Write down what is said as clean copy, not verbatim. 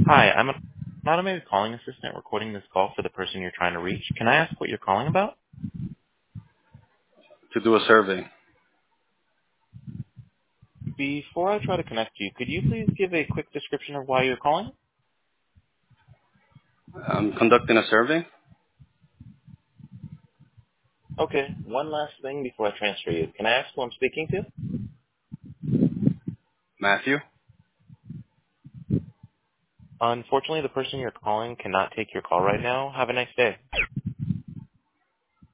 Hi, I'm an automated calling assistant recording this call for the person you're trying to reach. Can I ask what you're calling about? To do a survey. Before I try to connect you, could you please give a quick description of why you're calling? I'm conducting a survey. Okay, one last thing before I transfer you. Can I ask who I'm speaking to? Matthew? Unfortunately, the person you're calling cannot take your call right now. Have a nice day.